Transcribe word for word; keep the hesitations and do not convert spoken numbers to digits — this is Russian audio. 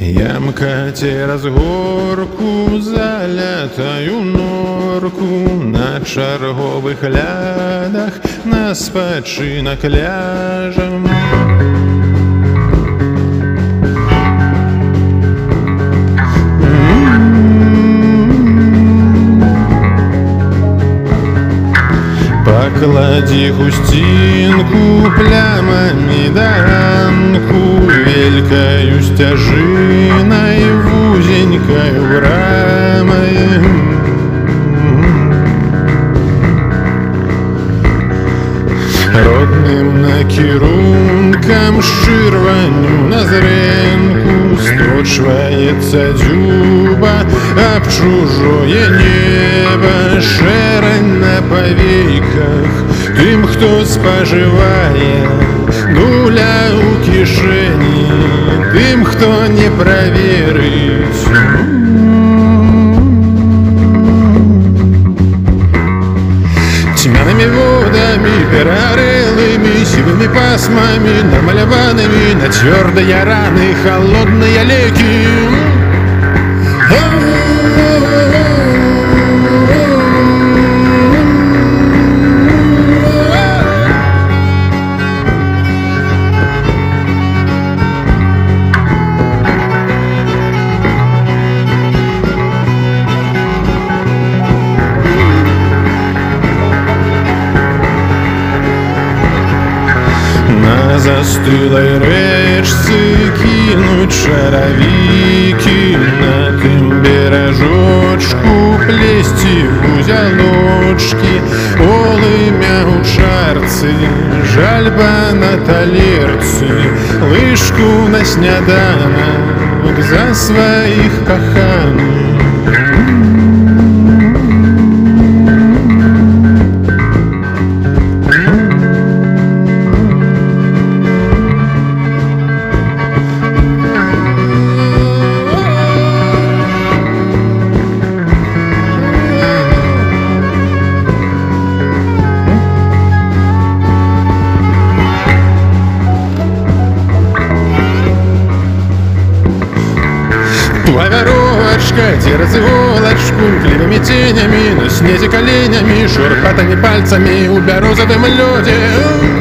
Ямка цераз горку, залятаю норку, на чарговых лядах на спачынак ляжам. Поклади хустинку плямами да ранку, велькою стяжиной, вузенькою рамой. Родным накірункам шырваню на зрэнку сточваецца дзюба аб чужое неба, шэрань на павейках тым, хто спажывае, дуля ў кішэні тым, хто не праверыць. Тьмяными водами, перарылыми сивыми пасмами, намаляванными на твердые раны холодные леки. На застылой рэчцы кінуць чаравікі, на тым беражочку плесці вузялочкі, полымя ў чарцы, жальба на талерцы, лыжку на сняданак за сваіх каханых. Поверочка, цераз иголочку, кривыми тенями, на снезе коленями, шурпатыми пальцами у бярозовым лёде.